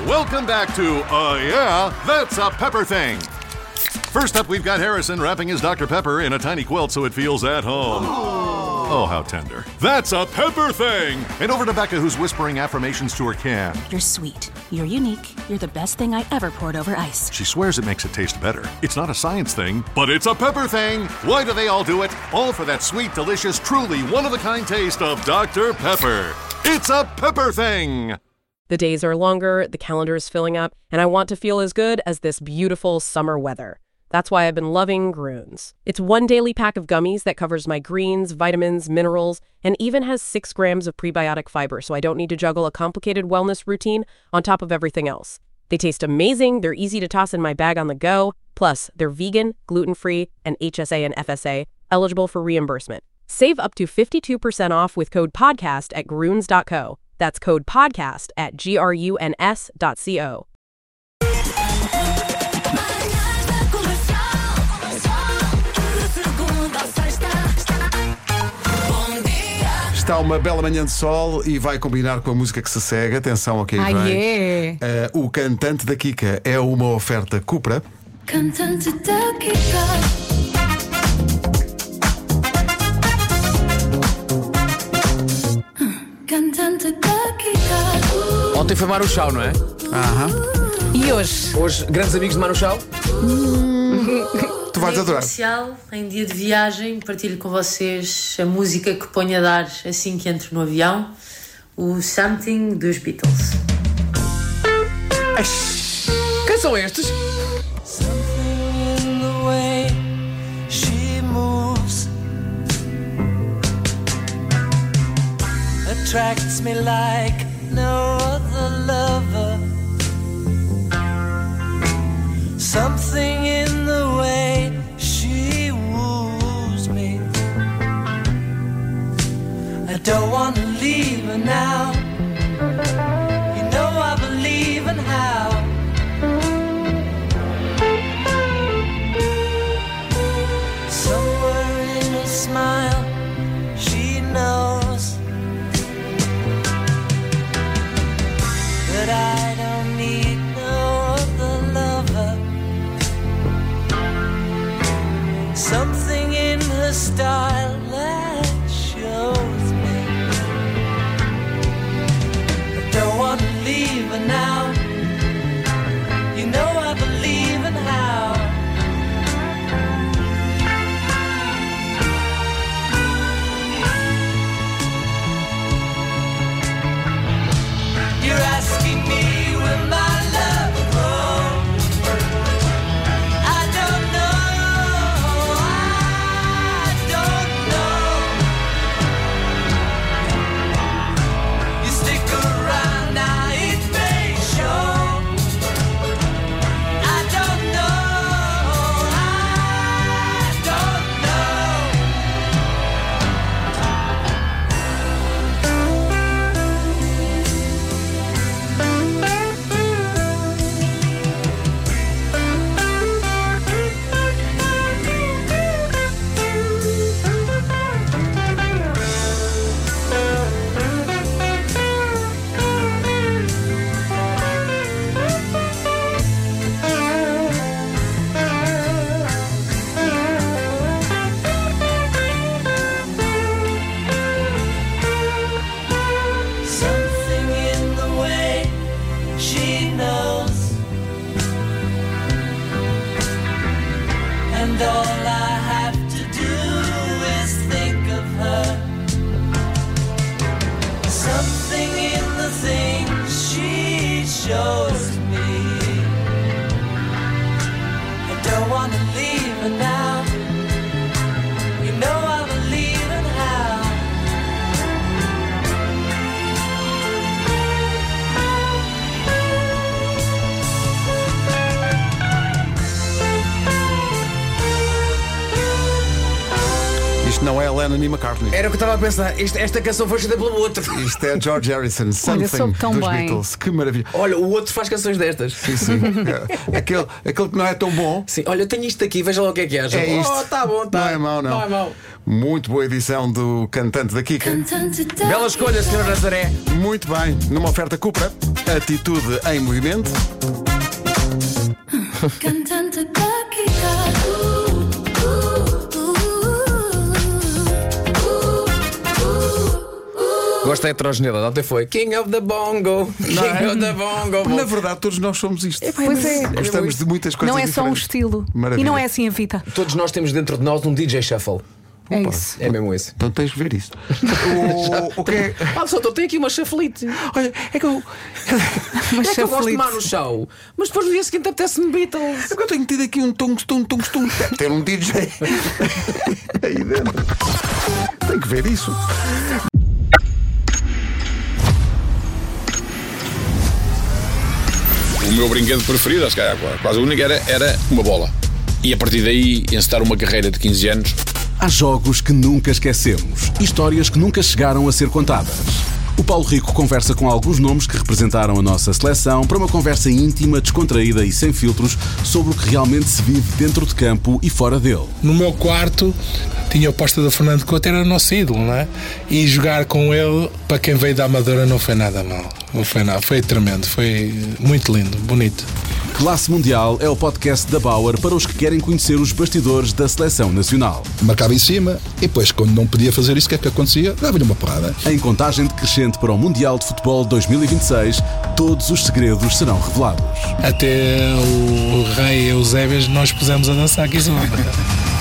Welcome back to Yeah, That's a Pepper Thing. First up, we've got Harrison wrapping his Dr. Pepper in a tiny quilt so it feels at home. Oh, how tender. That's a Pepper Thing! And over to Becca, who's whispering affirmations to her can. You're sweet. You're unique. You're the best thing I ever poured over ice. She swears it makes it taste better. It's not a science thing, but it's a Pepper Thing! Why do they all do it? All for that sweet, delicious, truly one-of-a-kind taste of Dr. Pepper. It's a Pepper Thing! The days are longer, the calendar is filling up, and I want to feel as good as this beautiful summer weather. That's why I've been loving Grüns. It's one daily pack of gummies that covers my greens, vitamins, minerals, and even has 6 grams of prebiotic fiber, so I don't need to juggle a complicated wellness routine on top of everything else. They taste amazing, they're easy to toss in my bag on the go, plus they're vegan, gluten-free, and HSA and FSA, eligible for reimbursement. Save up to 52% off with code PODCAST at Grüns.co. That's code PODCAST at GRUNS.co. Está uma bela manhã de sol e vai combinar com a música que se segue. Atenção ao que aí vem. O cantante da Kika é uma oferta Cupra. Cantante da Kika. Cantante da Kika. Ontem foi Manu Chao, não é? E hoje? Hoje, grandes amigos de Manu Chao? Tu vais adorar. Especial, em dia de viagem, partilho com vocês a música que ponho a dar assim que entro no avião, o Something dos Beatles. Quem são estes? Something in the way she moves attracts me like no other lover. Something in the way she woos me. I don't want to leave her now. You know I believe in how. Somewhere in a smile she knows that I don't need no other lover. Something in her style that shows me I don't want to leave her now. You know I believe in how. You're asking me will my love grow? I don't know, I don't know. You stick around now, it may show. I don't know, I don't know. Something in the way she knows, and all I have to do is think of her. Something in the things she shows me. I don't want to leave her now. You know I believe in how. Isto não é Lennon e McCartney. Era o que eu estava a pensar. Esta canção foi escrita pelo outro. Isto é George Harrison, Something soube tão dos bem. Beatles. Que maravilha. Olha, o outro faz canções destas. Sim, sim. Aquele que não é tão bom. Sim, olha, eu tenho isto aqui, veja lá o que é que acha. É isto. Oh, tá bom, tá. Não é mau, não. Não é mau. Muito boa edição do Cantante da Kika. Cantante da Bela escolha, Sr. Nazaré. Muito bem, numa oferta Cupra, atitude em movimento. Cantante da Kika. Gosto da heterogeneidade. Ontem foi King of the Bongo. King of the Bongo. Na verdade, todos nós somos isto. Pois é. Gostamos de muitas coisas Não é só um diferentes. estilo. Maravilha. E não é assim a vida. Todos nós temos dentro de nós um DJ Shuffle. É isso. É mesmo isso. Então tens que ver isso. O que é? Só tenho aqui uma shuffleite. Olha, é que eu. Mas É que eu gosto de shuffleite. Manu Chao. Mas depois no dia seguinte apetece-me Beatles. É que eu tenho tido aqui um tungstun. Deve ter um DJ aí dentro. Tem que ver isso. O meu brinquedo preferido, se calhar quase o único, era uma bola. E a partir daí, encetar uma carreira de 15 anos. Há jogos que nunca esquecemos, histórias que nunca chegaram a ser contadas. O Paulo Rico conversa com alguns nomes que representaram a nossa seleção para uma conversa íntima, descontraída e sem filtros sobre o que realmente se vive dentro de campo e fora dele. No meu quarto tinha o posta do Fernando Couto, era o nosso ídolo, não é? E jogar com ele, para quem veio da Amadora, não foi nada mal. Não foi nada, foi tremendo, foi muito lindo, bonito. Classe Mundial é o podcast da Bauer para os que querem conhecer os bastidores da seleção nacional. Marcava em cima e depois, quando não podia fazer isso, o que é que acontecia? Dava-lhe uma porrada. Em contagem decrescente para o Mundial de Futebol 2026, todos os segredos serão revelados. Até o rei Eusébias nós pusemos a dançar aqui em cima.